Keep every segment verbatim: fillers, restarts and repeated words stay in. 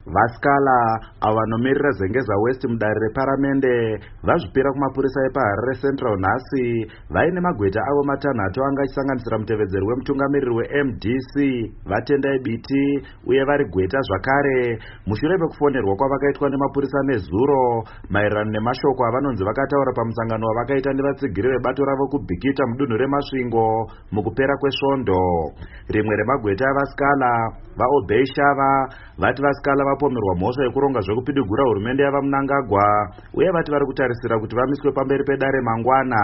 Vaskala avanomirira Zengeza West mudare reparamende vazvipira kumapurisa epaHarare Central nhasi vaine magweta avo matanhatu anga achisanganisira mutevedzeri wemutungamiriri weM D C Vatendai Biti uye vari gweta zvakare mushure mekufonerwa kwavakaitwa nemapurisa nezuro maererano nemashoko avanonzi vakataura pamusangano wavakaita nevatsigiri vebato ravo kubhikita mudunhu remasvingo mukupera kwesvondo. Rimwe remagweta avaskala vaObey Shava vati vaskala vapomerwa mhosva yekuronga zvekupidigura hurumende yava Mnangagwa uye vati vari kutarisira kuti vamiswe pamberi pedare mangwana.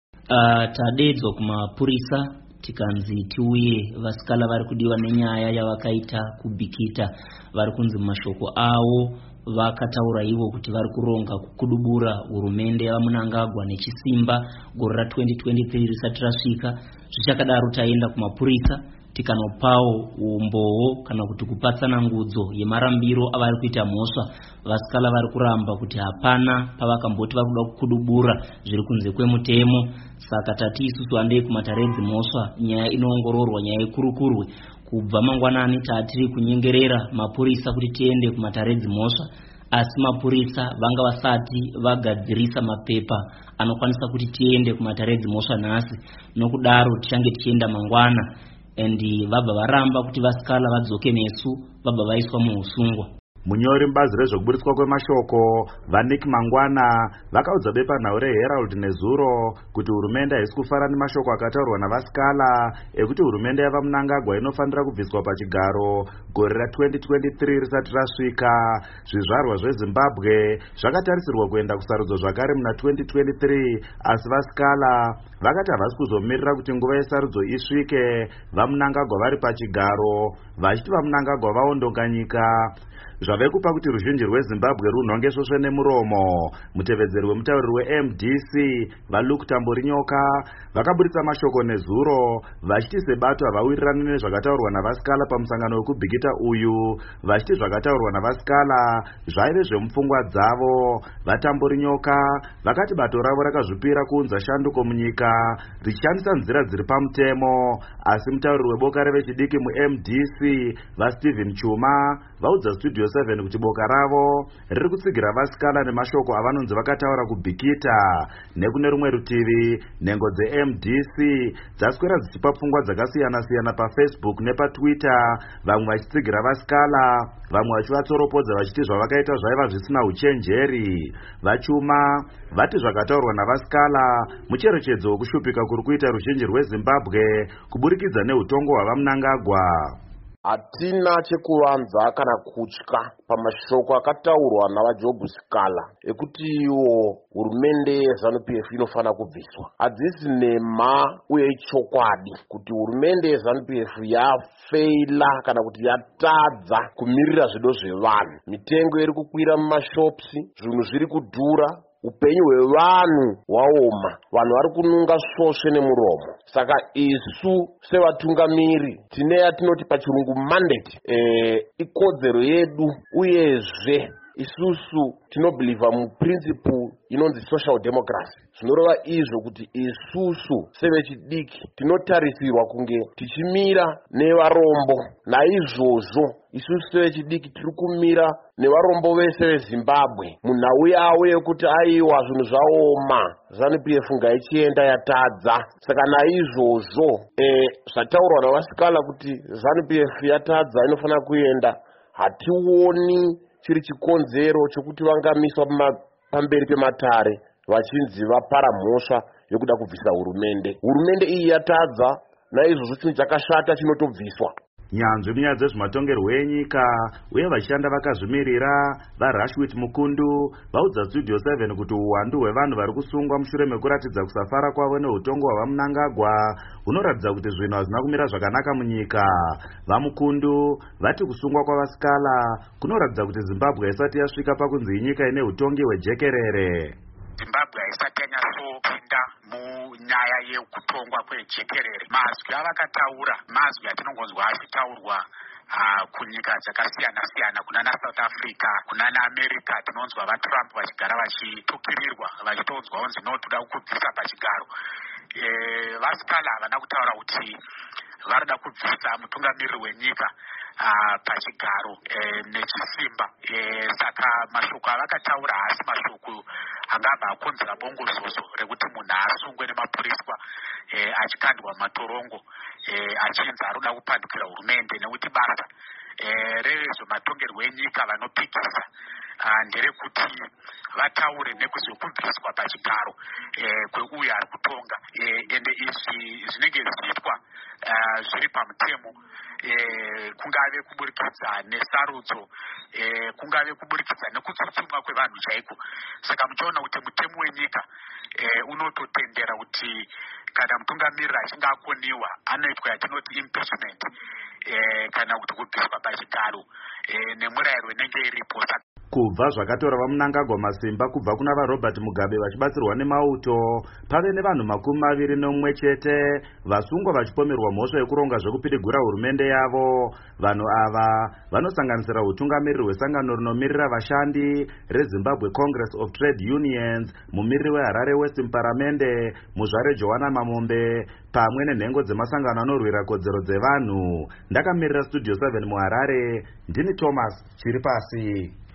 Uh, tadedzwa kumapurisa tikanzi tiuye vaskala vari kudiwa nenyaya yavakaita kubhikita vari kunzi mashoko avo vakataura ivo kuti vari kuronga kukudubura hurumende yava Mnangagwa nechisimba gore ra twenty twenty-three risati rasvika. Zvichakadaro taenda kumapurisa tikanopawo umbowo kana kuti kupatsana ngudzo yemarambiro avari kuita mhosva. Vaskala vari kuramba kuti hapana pavakamboti vari kuda kukudubura zviri kunze kwemutemo. Saka tati isusu andei kumataredzi mhosva nyaya inoongororwa, nyaya yekurukurwe. Kubva mangwanani tatiri kunyengerera mapurisa kuti tiende kumataredzi mhosva, asi mapurisa vanga vasati vagadzirisa mapepa anokwanisa kuti tiende kumataredzi mhosva nhasi. Nokudaro tichange tichienda mangwana endi vabva varamba kuti vaskala vadzoke nesu vabva vaiswa muusungwa. Munyori mubazi rezvekuburitswa kwemashoko vaNick Mangwana vakaudza bepanhau reHerald nezuro kuti hurumende haisi kufara nemashoko akataurwa navaskala ekuti hurumende yava Mnangagwa inofanira kubviswa pachigaro gore ra twenty twenty-three risati rasvika. Zvizvarwa zveZimbabwe zvakatarisirwa kuenda kusarudzo zvakare muna twenty twenty-three asi vaskala vakati havasi kuzomirira kuti nguva yesarudzo isvike vaMnangagwa vari pachigaro vachiti vaMnangagwa vaondoka nyika. Zvave kupa kuti ruzhinji rweZimbabwe runhonge svosve nemuromo. Mutevedzeri wemutauriri weM D C vaLuke Tamborinyoka vakaburitsa mashoko nezuro vachiti sebato havawirirani nezvakataurwa navaskala pamusangano wekubhikita uyu, vachiti zvakataurwa navaskala zvaive zvemupfungwa dzavo. VaTamborinyoka vakati bato ravo rakazvipira kuunza shanduko munyika richishandisa nzira dziri pamutemo, asi mutauriri weboka revechidiki muM D C vaStephen Chuma vaudza Studio seven kuti boka ravo riri kutsigira vaskala nemashoko avanonzi vakataura kubhikita. Nekune rumwe rutivi nhengo dzeM D C dzaswera dzichipa pfungwa dzakasiyana-siyana paFacebook nepaTwitter, vamwe vachitsigira vaskala, vamwe vachivatsoropodza vachiti zvavakaita zvaiva zvisina uchenjeri. VaChuma vati zvakataurwa navaskala mucherechedzo wekushupika kuri kuita ruzhinji rweZimbabwe kuburikidza neutongo hwava Mnangagwa. Hatina chekuvanza kana kutya pamashoko akataurwa navaJob Skala ekuti iwo hurumende yeZANU P F inofanira kubviswa. Hadzisi nhema uye ichokwadi kuti hurumende yeZANU P F yafeila kana kuti yatadza kumirira zvido zvevanhu. Mitengo iri kukwira mumashopsi, zvinhu zviri kudhura, upenyu hwevanhu hwaoma, vanhu vari kununga svosve nemuromo. Saka isu sevatungamiri tine yatinoti pachirungu mandate, e, ikodzero yedu uyezve isusu tinobhiliva muprinciple inonzi social democracy. Zvinoreva izvo kuti isusu sevechidiki tinotarisirwa kunge tichimira nevarombo. Naizvozvo isusu sevechidiki tiri kumira nevarombo vese veZimbabwe munhau yavo yekuti aiwa zvinhu zvaoma, ZANU P F ngaichienda yatadza. Saka naizvozvo e, zvataurwa navaskala kuti ZANU P F yatadza inofanira kuenda, hationi chiri chikonzero chokuti vangamiswa pamberi pematare vachinzi vapara mhosva yokuda kubvisa hurumende. Hurumende iyi yatadza, naizvozvo chinhu chakashata chinotobviswa. Nyanzvi munyaya dzezvematongerwo enyika uye vachishanda vakazvimirira vaRashwit Mukundu vaudza Studio seven kuti uwandu hwevanhu vari kusungwa mushure mekuratidza kusafara kwavo neutongo hwava Mnangagwa hunoratidza kuti zvinhu hazvina kumira zvakanaka munyika. VaMukundu vati kusungwa kwavaskala kunoratidza kuti Zimbabwe haisati yasvika pakunzi inyika ine utongi hwejekerere. Zimbabwe haisati yanyatsopinda munyaya yekutongwa kwejekerere. Mazwi avakataura mazwi atinongonzwa achitaurwa uh, kunyika dzakasiyana-siyana, kunana South Africa, kunana America tinonzwa vaTrump vachigara vachitukirirwa vachitonzwa onzi no toda kubvisa pachigaro. E, vaskala havana kutaura kuti varida kubvisa mutungamiriri wenyika. uh, pachigaro eh, nechisimba eh, saka mashoko avakataura haasi mashoko angabva akonzera bongozozo rekuti munhu asungwe nemapuriswa eh, achikandwa matorongo eh, achinzi aroda kupandukira hurumende, nekuti basa eh, rezvematongerwo enyika vanopikisa uh, nderekuti vataure nekuzokubviswa pachigaro eh, kweuyo ari kutonga eh, ende izvi zvinenge zvichiitwa uh, zviri pamutemo eh, kungave kuburikidza nesarudzo eh, kungave kuburikidza nekutsutsumwa kwevanhu chaiko. Saka muchaona kuti mutemo wenyika eh, unototendera kuti kana mutungamiriri achinge akoniwa anoitwa yatinoti impeachment eh, kana kuti kubviswa pachigaro eh, nemurayiro inenge iripo. Kubva zvakatorwa Mnangagwa Masimba kubva kuna vaRobert Mugabe vachibatsirwa nemauto, pave nevanhu makumi maviri nomwe chete vasungwa vachipomerwa mhosva yekuronga zvekupidigura hurumende yavo. Vanhu ava vanosanganisira utungamiriri hwesangano rinomirira vashandi reZimbabwe Congress of Trade Unions, mumiriri weHarare West Mparamende, muzvare Joanna Mamombe, pamwe nenhengo dzemasangano anorwira kodzero dzevanhu. Ndakamirira Studio seven muHarare, ndini Thomas Chiripasi.